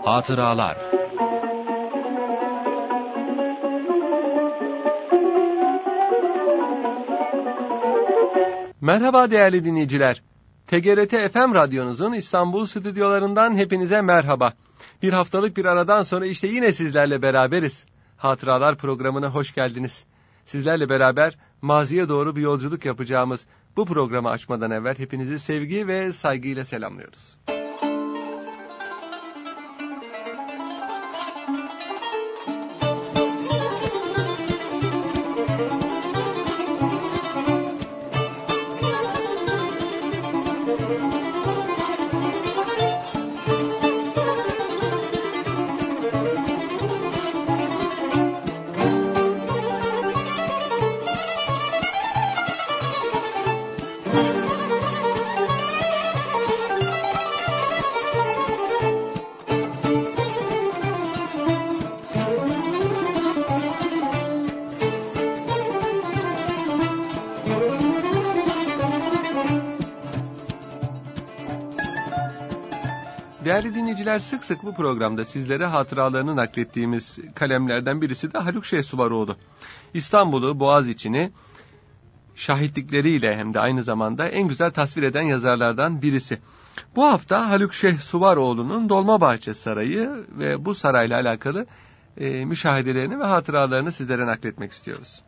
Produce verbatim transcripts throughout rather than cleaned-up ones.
Hatıralar. Merhaba değerli dinleyiciler. T G R T F M radyonuzun İstanbul stüdyolarından hepinize merhaba. Bir haftalık bir aradan sonra işte yine sizlerle beraberiz. Hatıralar programına hoş geldiniz. Sizlerle beraber maziye doğru bir yolculuk yapacağımız bu programı açmadan evvel hepinizi sevgi ve saygıyla selamlıyoruz. Değerli dinleyiciler, sık sık bu programda sizlere hatıralarını naklettiğimiz kalemlerden birisi de Haluk Şehsuvaroğlu. İstanbul'u, Boğaziçi'ni şahitlikleriyle hem de aynı zamanda en güzel tasvir eden yazarlardan birisi. Bu hafta Haluk Şehsuvaroğlu'nun Dolmabahçe Sarayı ve bu sarayla alakalı e, müşahedelerini ve hatıralarını sizlere nakletmek istiyoruz.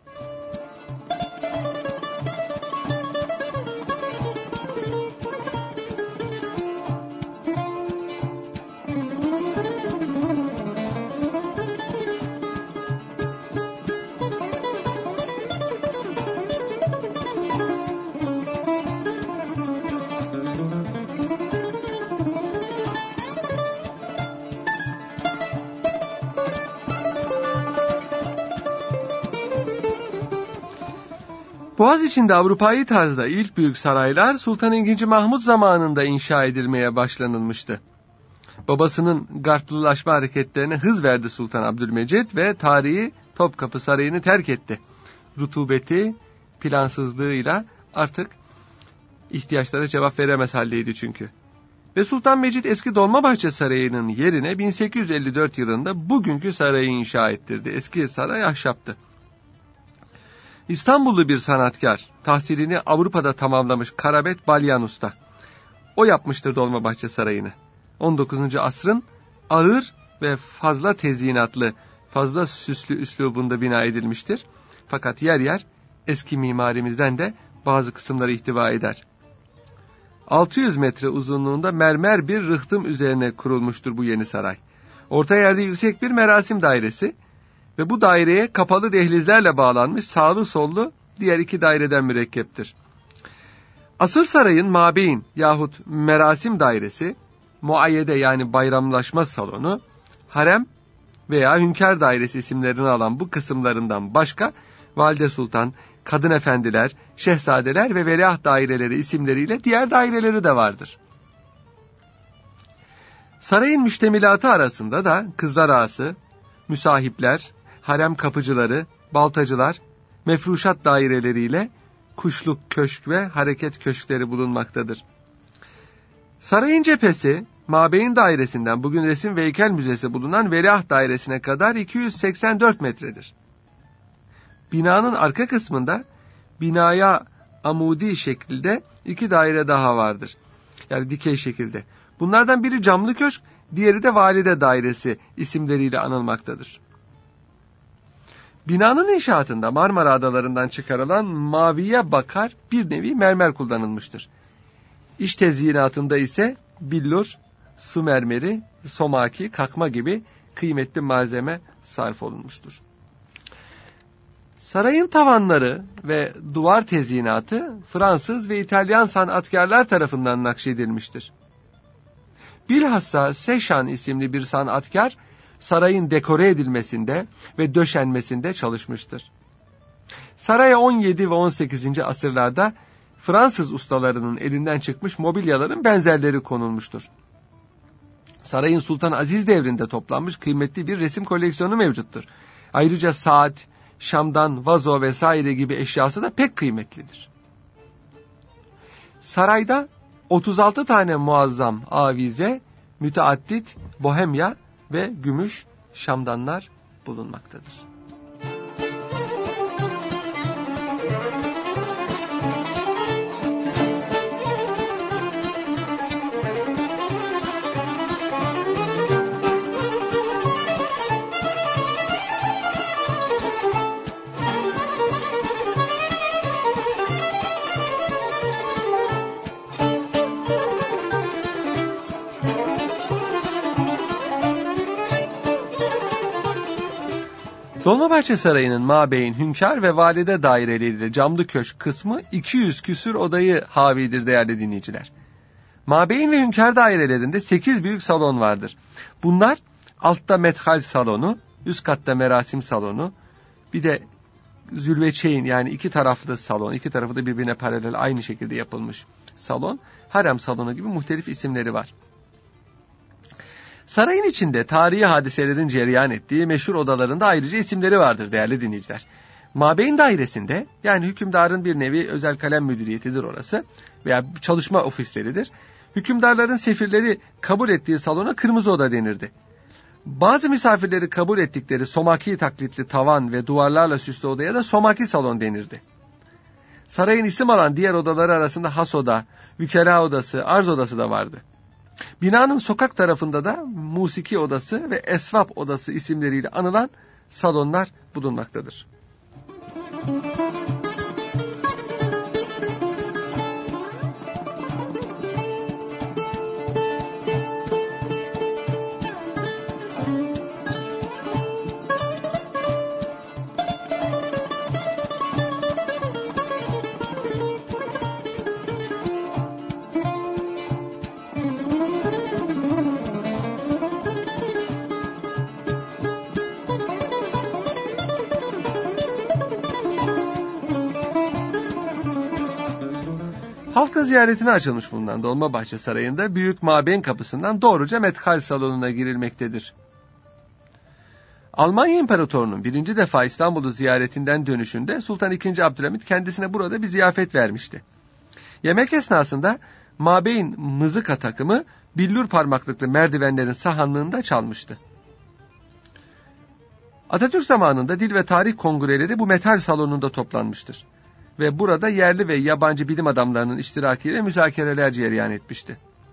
Boğaziçi'nde Avrupa'yı tarzda ilk büyük saraylar Sultan ikinci. Mahmud zamanında inşa edilmeye başlanılmıştı. Babasının Garplılaşma hareketlerine hız verdi Sultan Abdülmecid ve tarihi Topkapı Sarayı'nı terk etti. Rutubeti, plansızlığıyla artık ihtiyaçlara cevap veremez haldeydi çünkü. Ve Sultan Mecid eski Dolmabahçe Sarayı'nın yerine bin sekiz yüz elli dört yılında bugünkü sarayı inşa ettirdi. Eski saray ahşaptı. İstanbullu bir sanatkar, tahsilini Avrupa'da tamamlamış Karabet Balyan Usta. O yapmıştır Dolmabahçe Sarayı'nı. on dokuzuncu asrın ağır ve fazla tezyinatlı, fazla süslü üslubunda bina edilmiştir. Fakat yer yer eski mimarimizden de bazı kısımları ihtiva eder. altı yüz metre uzunluğunda mermer bir rıhtım üzerine kurulmuştur bu yeni saray. Orta yerde yüksek bir merasim dairesi ve bu daireye kapalı dehlizlerle bağlanmış sağlı sollu diğer iki daireden mürekkeptir. Asıl sarayın mabeyin yahut merasim dairesi, muayyede yani bayramlaşma salonu, harem veya hünkâr dairesi isimlerini alan bu kısımlarından başka valide sultan, kadın efendiler, şehzadeler ve veliaht daireleri isimleriyle diğer daireleri de vardır. Sarayın müştemilatı arasında da kızlar ağası, müsahipler, harem kapıcıları, baltacılar, mefruşat daireleriyle kuşluk köşk ve hareket köşkleri bulunmaktadır. Sarayın cephesi, mabeyin dairesinden bugün Resim ve Heykel Müzesi bulunan Veliaht Dairesi'ne kadar iki yüz seksen dört metredir. Binanın arka kısmında binaya amudi şekilde iki daire daha vardır. Yani dikey şekilde. Bunlardan biri camlı köşk, diğeri de valide dairesi isimleriyle anılmaktadır. Binanın inşaatında Marmara Adalarından çıkarılan maviye bakar bir nevi mermer kullanılmıştır. İç tezyinatında ise billur, su mermeri, somaki, kakma gibi kıymetli malzeme sarf olunmuştur. Sarayın tavanları ve duvar tezyinatı Fransız ve İtalyan sanatkarlar tarafından nakşedilmiştir. Bilhassa Seşan isimli bir sanatkar, sarayın dekore edilmesinde ve döşenmesinde çalışmıştır. Saraya on yedi ve on sekizinci asırlarda Fransız ustalarının elinden çıkmış mobilyaların benzerleri konulmuştur. Sarayın Sultan Aziz devrinde toplanmış kıymetli bir resim koleksiyonu mevcuttur. Ayrıca saat, şamdan, vazo vesaire gibi eşyası da pek kıymetlidir. Sarayda otuz altı tane muazzam avize, müteaddit, bohemya ve gümüş şamdanlar bulunmaktadır. Dolmabahçe Sarayı'nın mabeyin, hünkâr ve valide daireleriyle camlı köşk kısmı iki yüz küsür odayı havidir değerli dinleyiciler. Mabeyin ve hünkâr dairelerinde sekiz büyük salon vardır. Bunlar altta methal salonu, üst katta merasim salonu, bir de zülveçeyn yani iki taraflı salon, iki tarafı da birbirine paralel aynı şekilde yapılmış salon, harem salonu gibi muhtelif isimleri var. Sarayın içinde tarihi hadiselerin cereyan ettiği meşhur odalarında ayrıca isimleri vardır değerli dinleyiciler. Mabeyin dairesinde, yani hükümdarın bir nevi özel kalem müdüriyetidir orası veya çalışma ofisleridir. Hükümdarların sefirleri kabul ettiği salona kırmızı oda denirdi. Bazı misafirleri kabul ettikleri somaki taklitli tavan ve duvarlarla süslü odaya da somaki salon denirdi. Sarayın isim alan diğer odaları arasında has oda, vükela odası, arz odası da vardı. Binanın sokak tarafında da musiki odası ve esvap odası isimleriyle anılan salonlar bulunmaktadır. Halka ziyaretine açılmış bulunan Dolmabahçe Sarayı'nda Büyük Mabeyn Kapısı'ndan doğruca methal salonuna girilmektedir. Almanya İmparatorluğu'nun birinci defa İstanbul'u ziyaretinden dönüşünde Sultan ikinci. Abdülhamit kendisine burada bir ziyafet vermişti. Yemek esnasında Mabeyn mızıka takımı billur parmaklıklı merdivenlerin sahanlığında çalmıştı. Atatürk zamanında dil ve tarih kongreleri bu metal salonunda toplanmıştır. Ve burada yerli ve yabancı bilim adamlarının iştirakiyle müzakereler cereyan etmişti.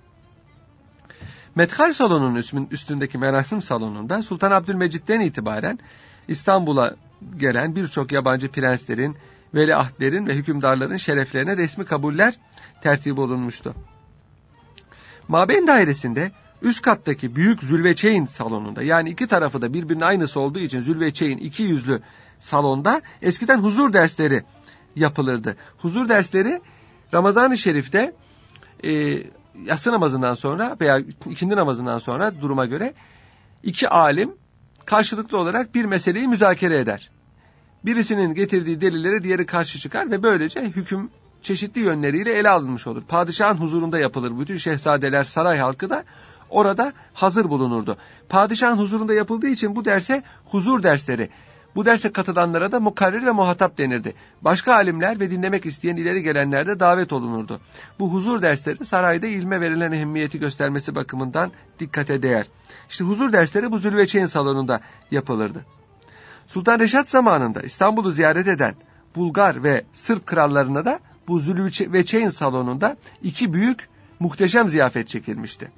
Methal salonunun üstündeki merasim salonunda Sultan Abdülmecit'ten itibaren İstanbul'a gelen birçok yabancı prenslerin, veliahtlerin ve hükümdarların şereflerine resmi kabuller tertip olunmuştu. Mabeyn dairesinde üst kattaki büyük zülveçeyn salonunda, yani iki tarafı da birbirinin aynısı olduğu için zülveçeyn iki yüzlü salonda eskiden huzur dersleri yapılırdı. Huzur dersleri Ramazan-ı Şerif'te e, yatsı namazından sonra veya ikindi namazından sonra duruma göre iki alim karşılıklı olarak bir meseleyi müzakere eder. Birisinin getirdiği delillere diğeri karşı çıkar ve böylece hüküm çeşitli yönleriyle ele alınmış olur. Padişahın huzurunda yapılır. Bütün şehzadeler, saray halkı da orada hazır bulunurdu. Padişahın huzurunda yapıldığı için bu derse huzur dersleri, bu derse katılanlara da mukarrir ve muhatap denirdi. Başka alimler ve dinlemek isteyen ileri gelenler de davet olunurdu. Bu huzur dersleri sarayda ilme verilen ehemmiyeti göstermesi bakımından dikkate değer. İşte huzur dersleri bu Zülveçeyn salonunda yapılırdı. Sultan Reşat zamanında İstanbul'u ziyaret eden Bulgar ve Sırp krallarına da bu Zülveçeyn salonunda iki büyük muhteşem ziyafet çekilmişti.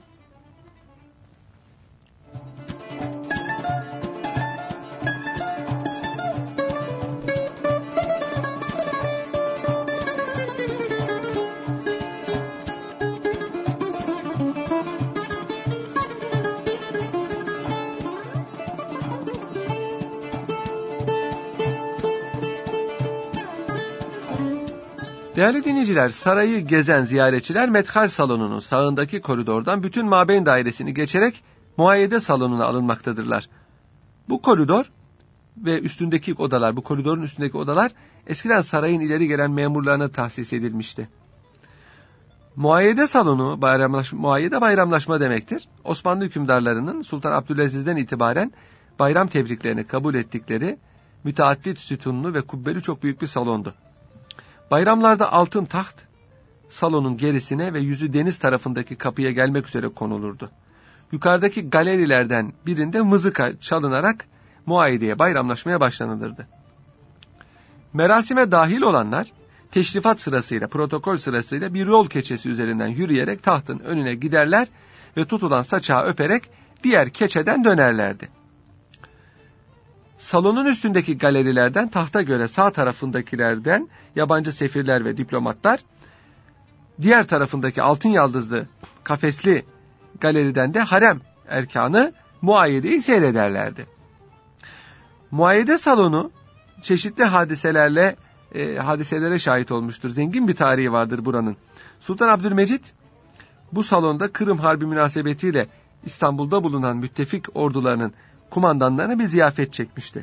Değerli dinleyiciler, sarayı gezen ziyaretçiler methal salonunun sağındaki koridordan bütün Mabeyn dairesini geçerek muayyede salonuna alınmaktadırlar. Bu koridor ve üstündeki odalar, bu koridorun üstündeki odalar eskiden sarayın ileri gelen memurlarına tahsis edilmişti. Muayyede salonu, bayramlaşma, muayyede bayramlaşma demektir. Osmanlı hükümdarlarının Sultan Abdülaziz'den itibaren bayram tebriklerini kabul ettikleri müteaddit sütunlu ve kubbeli çok büyük bir salondu. Bayramlarda altın taht salonun gerisine ve yüzü deniz tarafındaki kapıya gelmek üzere konulurdu. yukarıdaki galerilerden birinde mızıka çalınarak muayedeye, bayramlaşmaya başlanılırdı. Merasime dahil olanlar teşrifat sırasıyla, protokol sırasıyla bir yol keçesi üzerinden yürüyerek tahtın önüne giderler ve tutulan saçağı öperek diğer keçeden dönerlerdi. Salonun üstündeki galerilerden tahta göre sağ tarafındakilerden yabancı sefirler ve diplomatlar, diğer tarafındaki altın yaldızlı kafesli galeriden de harem erkanı muayedeyi seyrederlerdi. Muayede salonu çeşitli hadiselerle e, hadiselere şahit olmuştur. Zengin bir tarihi vardır buranın. Sultan Abdülmecit bu salonda Kırım Harbi münasebetiyle İstanbul'da bulunan müttefik ordularının kumandanlarına bir ziyafet çekmişti.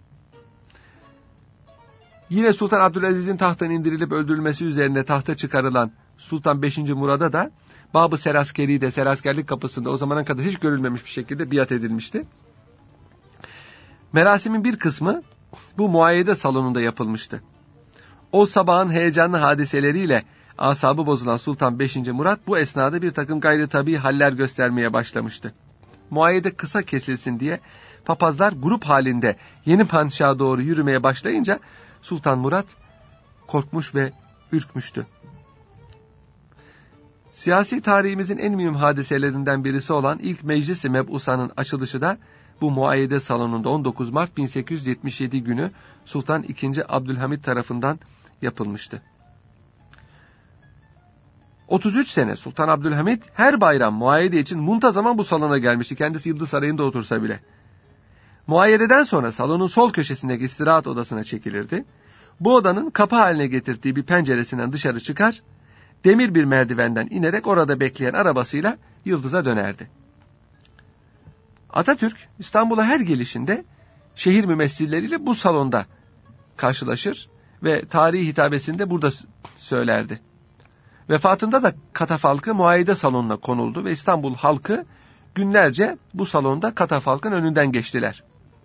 Yine Sultan Abdülaziz'in tahttan indirilip öldürülmesi üzerine tahta çıkarılan Sultan beşinci Murad'a da Bab-ı Seraskeri'de, seraskerlik kapısında o zamana kadar hiç görülmemiş bir şekilde biat edilmişti. Merasimin bir kısmı bu muayede salonunda yapılmıştı. O sabahın heyecanlı hadiseleriyle asabı bozulan Sultan beşinci Murat bu esnada bir takım gayri tabii haller göstermeye başlamıştı. Muayede kısa kesilsin diye papazlar grup halinde yeni padişaha doğru yürümeye başlayınca Sultan Murat korkmuş ve ürkmüştü. Siyasi tarihimizin en mühim hadiselerinden birisi olan ilk Meclis-i Meb'usa'nın açılışı da bu muayede salonunda on dokuz Mart bin sekiz yüz yetmiş yedi günü Sultan ikinci. Abdülhamit tarafından yapılmıştı. otuz üç sene Sultan Abdülhamit her bayram muayede için muntazaman bu salona gelmişti. Kendisi Yıldız Sarayı'nda otursa bile. Muayededen sonra salonun sol köşesindeki istirahat odasına çekilirdi. Bu odanın kapı haline getirdiği bir penceresinden dışarı çıkar, demir bir merdivenden inerek orada bekleyen arabasıyla Yıldız'a dönerdi. Atatürk İstanbul'a her gelişinde şehir mümessilleriyle bu salonda karşılaşır ve tarihi hitabesinde burada söylerdi. Vefatında da katafalkı muayede salonuna konuldu ve İstanbul halkı günlerce bu salonda katafalkın önünden geçtiler.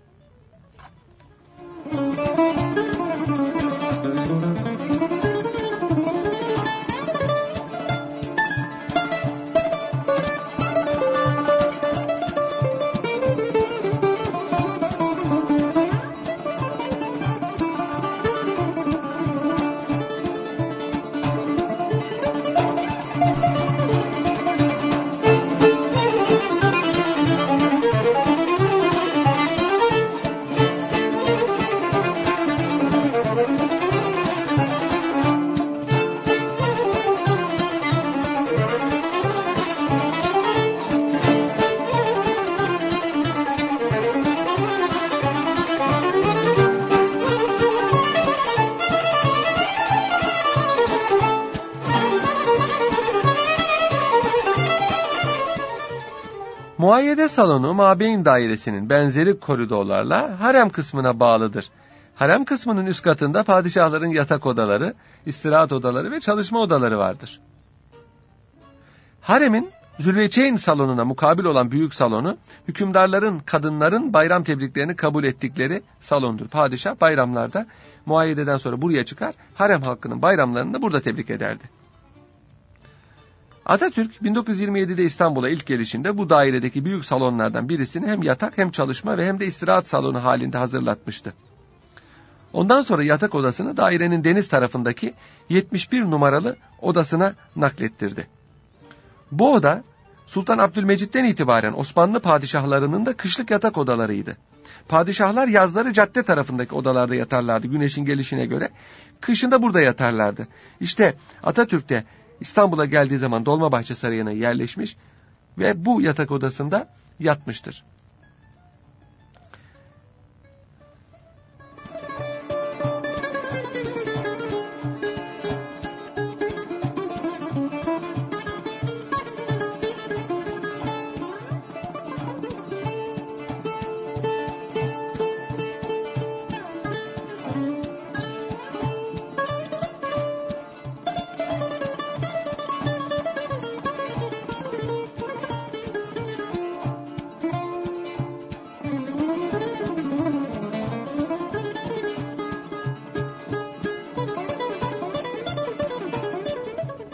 Muayede salonu Mabeyn dairesinin benzeri koridorlarla harem kısmına bağlıdır. Harem kısmının üst katında padişahların yatak odaları, istirahat odaları ve çalışma odaları vardır. Haremin Zülveçeyn salonuna mukabil olan büyük salonu, hükümdarların, kadınların bayram tebriklerini kabul ettikleri salondur. Padişah bayramlarda muayededen sonra buraya çıkar, harem halkının bayramlarını da burada tebrik ederdi. Atatürk bin dokuz yüz yirmi yedide İstanbul'a ilk gelişinde bu dairedeki büyük salonlardan birisini hem yatak hem çalışma ve hem de istirahat salonu halinde hazırlatmıştı. Ondan sonra yatak odasını dairenin deniz tarafındaki yetmiş bir numaralı odasına naklettirdi. Bu oda Sultan Abdülmecit'ten itibaren Osmanlı padişahlarının da kışlık yatak odalarıydı. Padişahlar yazları cadde tarafındaki odalarda yatarlardı güneşin gelişine göre. Kışında burada yatarlardı. İşte Atatürk de İstanbul'a geldiği zaman Dolmabahçe Sarayı'na yerleşmiş ve bu yatak odasında yatmıştır.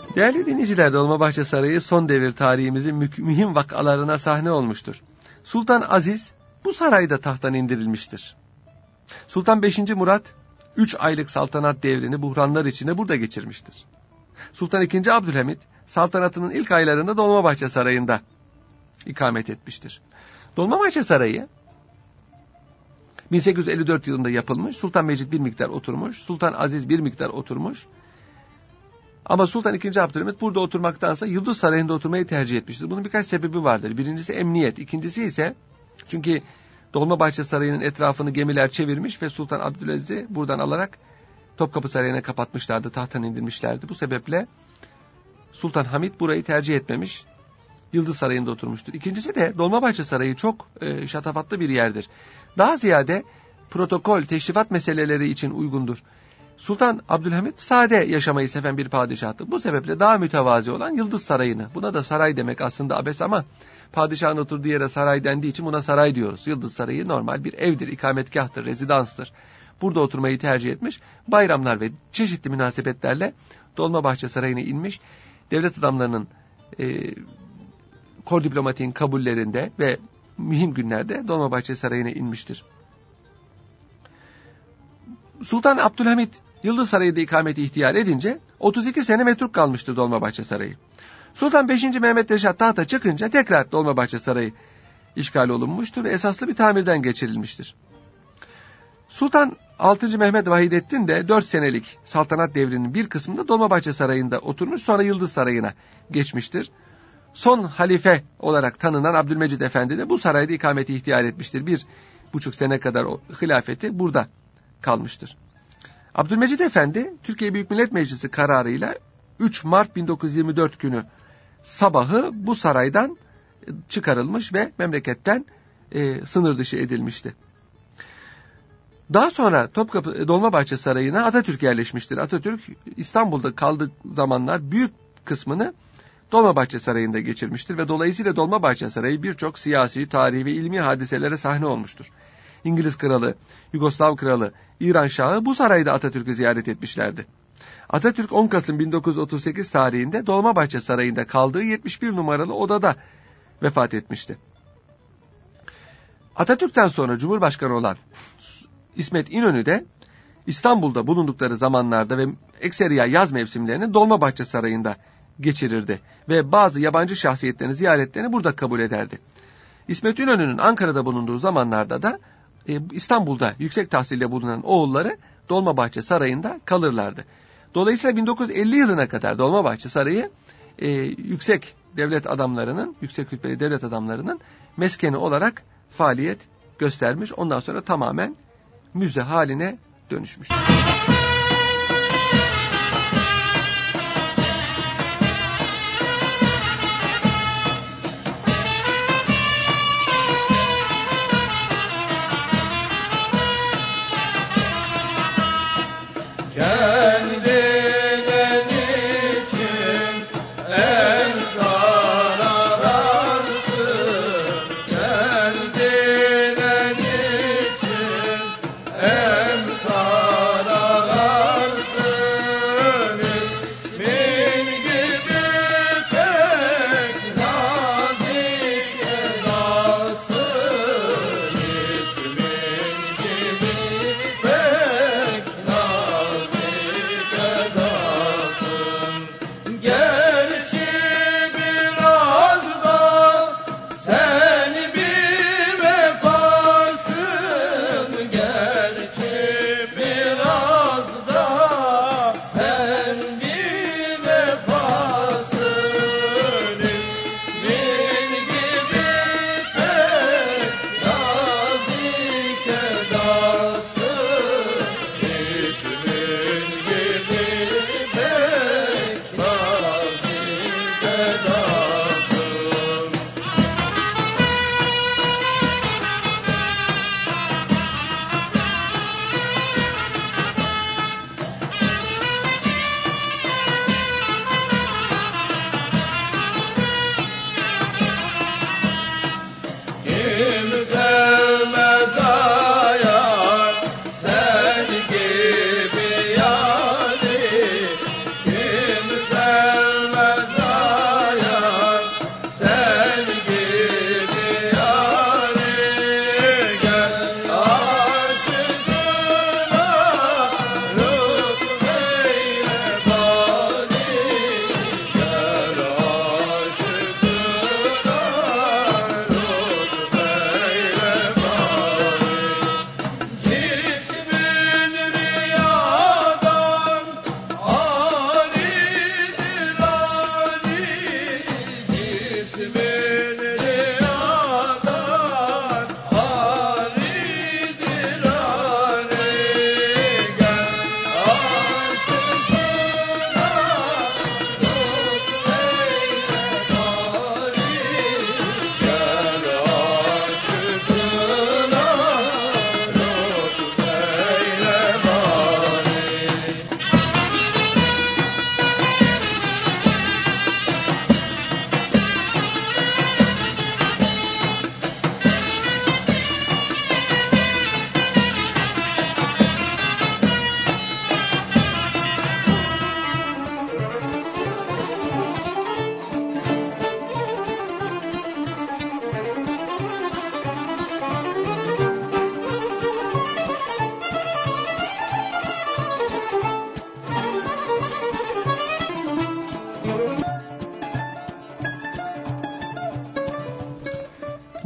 Değerli dinleyiciler, Dolmabahçe Sarayı son devir tarihimizin mühim vakalarına sahne olmuştur. Sultan Aziz bu sarayda tahttan indirilmiştir. Sultan beşinci Murat üç aylık saltanat devrini buhranlar içinde burada geçirmiştir. Sultan ikinci Abdülhamit saltanatının ilk aylarında Dolmabahçe Sarayı'nda ikamet etmiştir. Dolmabahçe Sarayı bin sekiz yüz elli dört yılında yapılmış. Sultan Mecid bir miktar oturmuş. Sultan Aziz bir miktar oturmuş. Ama Sultan ikinci Abdülhamit burada oturmaktansa Yıldız Sarayı'nda oturmayı tercih etmiştir. Bunun birkaç sebebi vardır. Birincisi emniyet. İkincisi ise çünkü Dolmabahçe Sarayı'nın etrafını gemiler çevirmiş ve Sultan Abdülaziz'i buradan alarak Topkapı Sarayı'na kapatmışlardı. Tahttan indirmişlerdi. Bu sebeple Sultan Hamit burayı tercih etmemiş. Yıldız Sarayı'nda oturmuştur. İkincisi de Dolmabahçe Sarayı çok e, şatafatlı bir yerdir. Daha ziyade protokol, teşrifat meseleleri için uygundur. Sultan Abdülhamit sade yaşamayı seven bir padişahtı. Bu sebeple daha mütevazi olan Yıldız Sarayı'nı, buna da saray demek aslında abes ama padişahın oturduğu yere saray dendiği için buna saray diyoruz. Yıldız Sarayı normal bir evdir, ikametgahtır, rezidanstır. Burada oturmayı tercih etmiş, bayramlar ve çeşitli münasebetlerle Dolmabahçe Sarayı'na inmiş, devlet adamlarının e, kor diplomatiğin kabullerinde ve mühim günlerde Dolmabahçe Sarayı'na inmiştir. Sultan Abdülhamit Yıldız Sarayı'da ikameti ihtiyar edince otuz iki sene metruk kalmıştır Dolmabahçe Sarayı. Sultan beşinci Mehmet Reşat tahta çıkınca tekrar Dolmabahçe Sarayı işgal olunmuştur ve esaslı bir tamirden geçirilmiştir. Sultan altıncı Mehmet Vahidettin de dört senelik saltanat devrinin bir kısmında Dolmabahçe Sarayı'nda oturmuş, sonra Yıldız Sarayı'na geçmiştir. Son halife olarak tanınan Abdülmecid Efendi de bu sarayda ikameti ihtiyar etmiştir. Bir buçuk sene kadar o hilafeti burada kalmıştır. Abdülmecid Efendi Türkiye Büyük Millet Meclisi kararıyla üç Mart bin dokuz yüz yirmi dört günü sabahı bu saraydan çıkarılmış ve memleketten e, sınır dışı edilmişti. Daha sonra Topkapı Dolmabahçe Sarayı'na Atatürk yerleşmiştir. Atatürk İstanbul'da kaldığı zamanlar büyük kısmını Dolmabahçe Sarayı'nda geçirmiştir ve dolayısıyla Dolmabahçe Sarayı birçok siyasi, tarihi ve ilmi hadiselere sahne olmuştur. İngiliz kralı, Yugoslav kralı, İran şahı bu sarayda Atatürk'ü ziyaret etmişlerdi. Atatürk on Kasım bin dokuz yüz otuz sekiz tarihinde Dolmabahçe Sarayı'nda kaldığı yetmiş bir numaralı odada vefat etmişti. Atatürk'ten sonra Cumhurbaşkanı olan İsmet İnönü de İstanbul'da bulundukları zamanlarda ve ekseriya yaz mevsimlerini Dolmabahçe Sarayı'nda geçirirdi ve bazı yabancı şahsiyetlerin ziyaretlerini burada kabul ederdi. İsmet İnönü'nün Ankara'da bulunduğu zamanlarda da e, İstanbul'da yüksek tahsilde bulunan oğulları Dolmabahçe Sarayı'nda kalırlardı. Dolayısıyla bin dokuz yüz elli yılına kadar Dolmabahçe Sarayı e, yüksek devlet adamlarının, yüksek rütbeli devlet adamlarının meskeni olarak faaliyet göstermiş. Ondan sonra tamamen müze haline dönüşmüştür. Emsal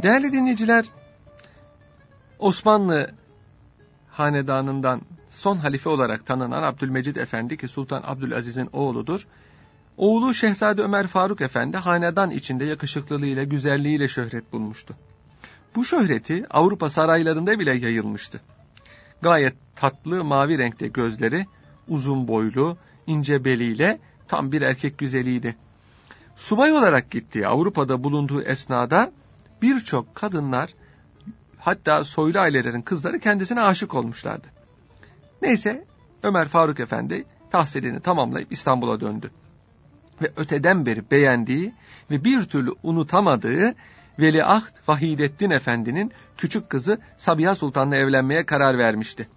Değerli dinleyiciler, Osmanlı hanedanından son halife olarak tanınan Abdülmecid Efendi ki Sultan Abdülaziz'in oğludur. Oğlu Şehzade Ömer Faruk Efendi hanedan içinde yakışıklılığıyla, güzelliğiyle şöhret bulmuştu. Bu şöhreti Avrupa saraylarında bile yayılmıştı. Gayet tatlı mavi renkte gözleri, uzun boylu, ince beliyle tam bir erkek güzeliydi. Subay olarak gittiği Avrupa'da bulunduğu esnada birçok kadınlar, hatta soylu ailelerin kızları kendisine aşık olmuşlardı. Neyse Ömer Faruk Efendi tahsilini tamamlayıp İstanbul'a döndü. Ve öteden beri beğendiği ve bir türlü unutamadığı Veliaht Vahidettin Efendi'nin küçük kızı Sabiha Sultan'la evlenmeye karar vermişti.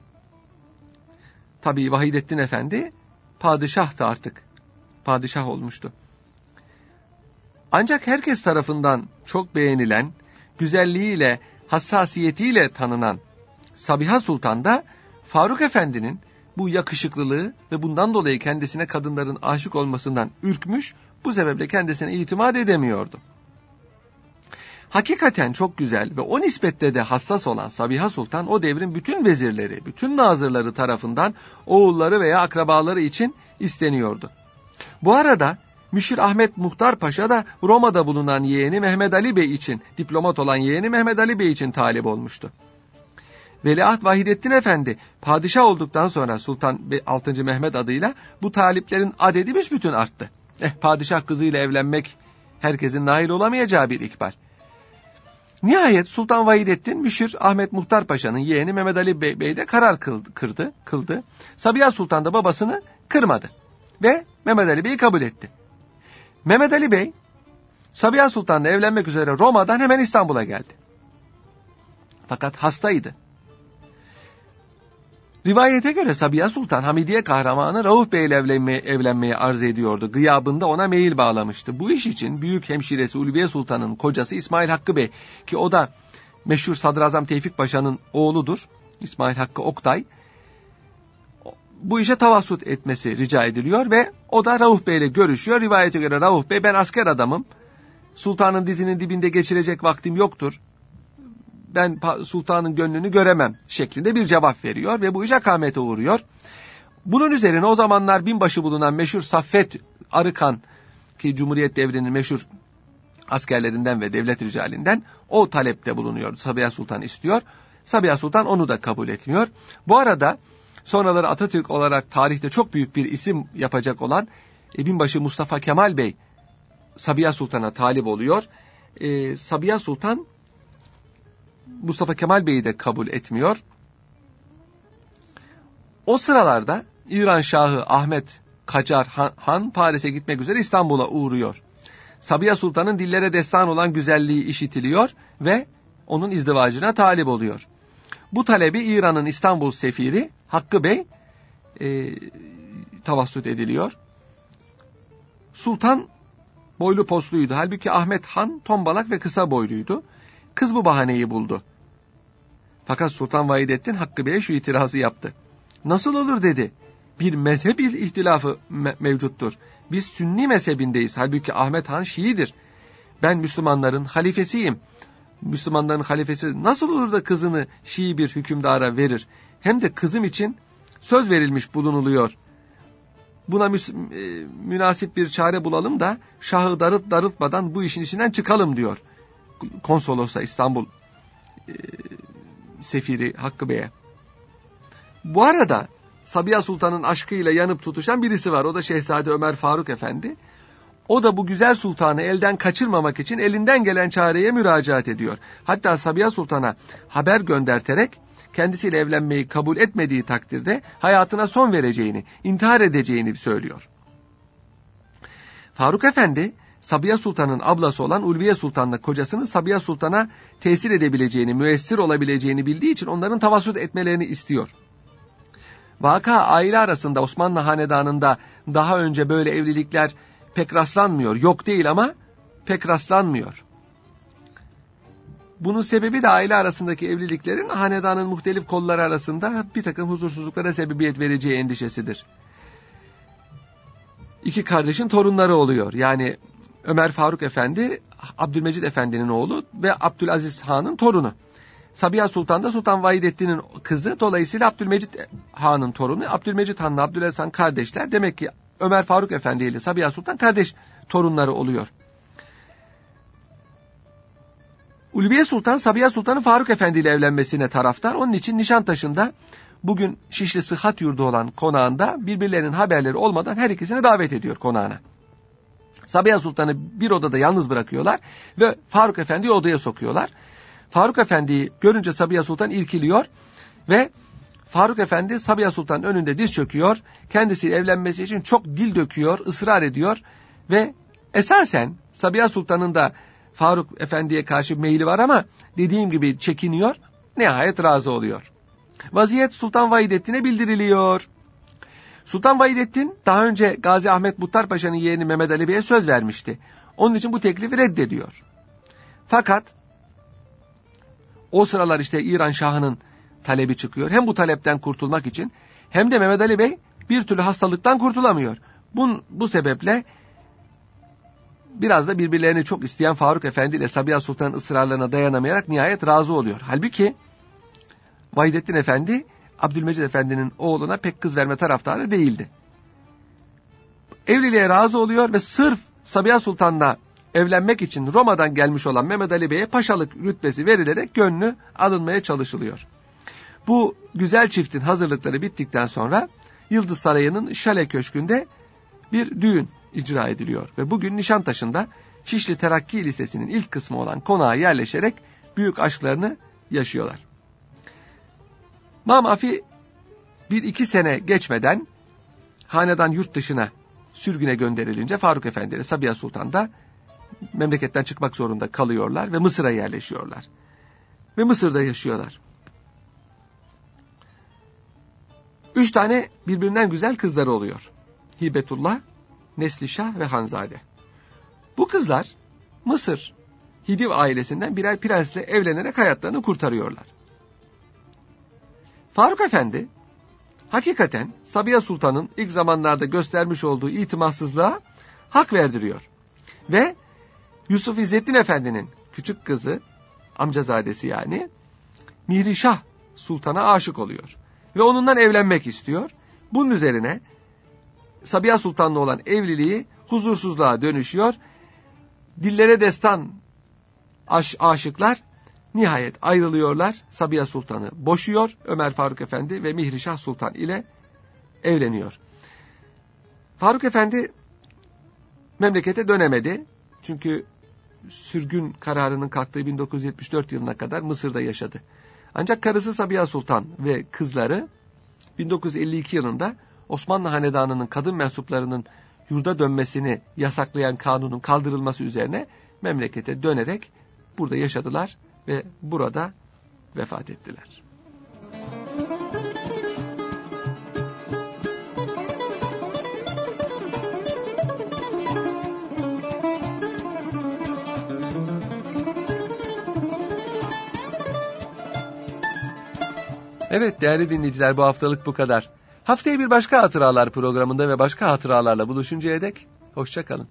Tabii Vahidettin Efendi padişahtı artık. Padişah olmuştu. Ancak herkes tarafından çok beğenilen, güzelliğiyle, hassasiyetiyle tanınan Sabiha Sultan da Faruk Efendi'nin bu yakışıklılığı ve bundan dolayı kendisine kadınların aşık olmasından ürkmüş, bu sebeple kendisine itimat edemiyordu. Hakikaten çok güzel ve o nispette de hassas olan Sabiha Sultan o devrin bütün vezirleri, bütün nazırları tarafından oğulları veya akrabaları için isteniyordu. Bu arada Müşir Ahmet Muhtar Paşa da Roma'da bulunan yeğeni Mehmet Ali Bey için, diplomat olan yeğeni Mehmet Ali Bey için talip olmuştu. Veliaht Vahidettin Efendi padişah olduktan sonra Sultan altıncı Mehmet adıyla bu taliplerin adedi büsbütün arttı. Eh, padişah kızıyla evlenmek herkesin nail olamayacağı bir ikbal. Nihayet Sultan Vahidettin Müşir Ahmet Muhtar Paşa'nın yeğeni Mehmet Ali Bey, Bey de karar kıldı, kırdı, kıldı. Sabiha Sultan da babasını kırmadı ve Mehmet Ali Bey'i kabul etti. Mehmet Ali Bey Sabiha Sultan'la evlenmek üzere Roma'dan hemen İstanbul'a geldi. Fakat hastaydı. Rivayete göre Sabiha Sultan Hamidiye kahramanı Rauf Bey ile evlenmeye, evlenmeye arz ediyordu. Gıyabında ona meyil bağlamıştı. Bu iş için büyük hemşiresi Ulviye Sultan'ın kocası İsmail Hakkı Bey, ki o da meşhur Sadrazam Tevfik Paşa'nın oğludur, İsmail Hakkı Oktay, bu işe tavassut etmesi rica ediliyor ve o da Rauf Bey ile görüşüyor. Rivayete göre Rauf Bey, ben asker adamım, sultanın dizinin dibinde geçirecek vaktim yoktur, ben sultanın gönlünü göremem şeklinde bir cevap veriyor ve bu iş akamete uğruyor. Bunun üzerine o zamanlar binbaşı bulunan meşhur Saffet Arıkan, ki Cumhuriyet devrinin meşhur askerlerinden ve devlet ricalinden, o talepte bulunuyor. Sabiha Sultan istiyor. Sabiha Sultan onu da kabul etmiyor. Bu arada sonraları Atatürk olarak tarihte çok büyük bir isim yapacak olan e, binbaşı Mustafa Kemal Bey Sabiha Sultan'a talip oluyor. E, Sabiha Sultan Mustafa Kemal Bey'i de kabul etmiyor. O sıralarda İran Şahı Ahmet Kacar Han, Han Paris'e gitmek üzere İstanbul'a uğruyor. Sabiha Sultan'ın dillere destan olan güzelliği işitiliyor ve onun izdivacına talip oluyor. Bu talebi İran'ın İstanbul sefiri Hakkı Bey e, tavassut ediliyor. Sultan boylu posluydu. Halbuki Ahmet Han tombalak ve kısa boyluydu. Kız bu bahaneyi buldu. Fakat Sultan Vahidettin Hakkı Bey'e şu itirazı yaptı. Nasıl olur dedi. Bir mezhep ihtilafı me- mevcuttur. Biz Sünni mezhebindeyiz. Halbuki Ahmet Han Şii'dir. Ben Müslümanların halifesiyim. Müslümanların halifesi nasıl olur da kızını Şii bir hükümdara verir? Hem de kızım için söz verilmiş bulunuluyor. Buna müs- e, münasip bir çare bulalım da şahı darıt darıltmadan bu işin içinden çıkalım diyor. Konsolosa İstanbul e, sefiri Hakkı Bey'e. Bu arada Sabiha Sultan'ın aşkıyla yanıp tutuşan birisi var. O da Şehzade Ömer Faruk Efendi. O da bu güzel sultanı elden kaçırmamak için elinden gelen çareye müracaat ediyor. Hatta Sabiha Sultan'a haber gönderterek kendisiyle evlenmeyi kabul etmediği takdirde hayatına son vereceğini, intihar edeceğini söylüyor. Faruk Efendi, Sabiha Sultan'ın ablası olan Ulviye Sultan'la kocasının Sabiha Sultan'a tesir edebileceğini, müessir olabileceğini bildiği için onların tavassut etmelerini istiyor. Vaka aile arasında Osmanlı hanedanında daha önce böyle evlilikler pek rastlanmıyor. Yok değil ama pek rastlanmıyor. Bunun sebebi de aile arasındaki evliliklerin hanedanın muhtelif kolları arasında bir takım huzursuzluklara sebebiyet vereceği endişesidir. İki kardeşin torunları oluyor. Yani Ömer Faruk Efendi, Abdülmecid Efendi'nin oğlu ve Abdülaziz Han'ın torunu. Sabiha Sultan da Sultan Vahidettin'in kızı. Dolayısıyla Abdülmecid Han'ın torunu. Abdülmecid Han'la Abdülaziz Han kardeşler. Demek ki Ömer Faruk Efendi ile Sabiha Sultan kardeş torunları oluyor. Ulviye Sultan, Sabiha Sultan'ın Faruk Efendi ile evlenmesine taraftar. Onun için Nişantaşı'nda, bugün Şişli Sıhhat Yurdu olan konağında, birbirlerinin haberleri olmadan her ikisini davet ediyor konağına. Sabiha Sultan'ı bir odada yalnız bırakıyorlar ve Faruk Efendi'yi odaya sokuyorlar. Faruk Efendi'yi görünce Sabiha Sultan irkiliyor ve Faruk Efendi Sabiha Sultan'ın önünde diz çöküyor. Kendisiyle evlenmesi için çok dil döküyor, ısrar ediyor ve esasen Sabiha Sultan'ın da Faruk Efendi'ye karşı meyli var ama dediğim gibi çekiniyor. Nihayet razı oluyor. Vaziyet Sultan Vahidettin'e bildiriliyor. Sultan Vahidettin daha önce Gazi Ahmet Muhtar Paşa'nın yeğeni Mehmet Ali Bey'e söz vermişti. Onun için bu teklifi reddediyor. Fakat o sıralar işte İran Şahı'nın talebi çıkıyor. Hem bu talepten kurtulmak için hem de Mehmet Ali Bey bir türlü hastalıktan kurtulamıyor. Bu, bu sebeple biraz da birbirlerini çok isteyen Faruk Efendi ile Sabiha Sultan'ın ısrarlarına dayanamayarak nihayet razı oluyor. Halbuki Vahidettin Efendi Abdülmecid Efendi'nin oğluna pek kız verme taraftarı değildi. Evliliğe razı oluyor ve sırf Sabiha Sultan'la evlenmek için Roma'dan gelmiş olan Mehmet Ali Bey'e paşalık rütbesi verilerek gönlü alınmaya çalışılıyor. Bu güzel çiftin hazırlıkları bittikten sonra Yıldız Sarayı'nın Şale Köşkü'nde bir düğün icra ediliyor ve bugün Nişantaşı'nda Şişli Terakki Lisesi'nin ilk kısmı olan konağa yerleşerek büyük aşklarını yaşıyorlar. Mamafi bir iki sene geçmeden hanedan yurt dışına sürgüne gönderilince Faruk Efendi ile Sabiha Sultan da memleketten çıkmak zorunda kalıyorlar ve Mısır'a yerleşiyorlar. Ve Mısır'da yaşıyorlar. Üç tane birbirinden güzel kızları oluyor. Hibetullah, Neslişah ve Hanzade. Bu kızlar Mısır Hidiv ailesinden birer prensle evlenerek hayatlarını kurtarıyorlar. Faruk Efendi hakikaten Sabiha Sultan'ın ilk zamanlarda göstermiş olduğu itimatsızlığa hak verdiriyor. Ve Yusuf İzzettin Efendi'nin küçük kızı, amcazadesi yani, Mihrişah Sultan'a aşık oluyor. Ve onundan evlenmek istiyor. Bunun üzerine Sabiha Sultan'la olan evliliği huzursuzluğa dönüşüyor. Dillere destan aş- aşıklar nihayet ayrılıyorlar. Sabiha Sultan'ı boşuyor. Ömer Faruk Efendi ve Mihrişah Sultan ile evleniyor. Faruk Efendi memlekete dönemedi. Çünkü sürgün kararının kalktığı bin dokuz yüz yetmiş dört yılına kadar Mısır'da yaşadı. Ancak karısı Sabiha Sultan ve kızları bin dokuz yüz elli iki yılında Osmanlı Hanedanı'nın kadın mensuplarının yurda dönmesini yasaklayan kanunun kaldırılması üzerine memlekete dönerek burada yaşadılar ve burada vefat ettiler. Evet değerli dinleyiciler, bu haftalık bu kadar. Haftaya bir başka hatıralar programında ve başka hatıralarla buluşuncaya dek hoşça kalın.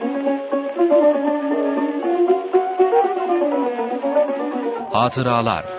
Hatıralar.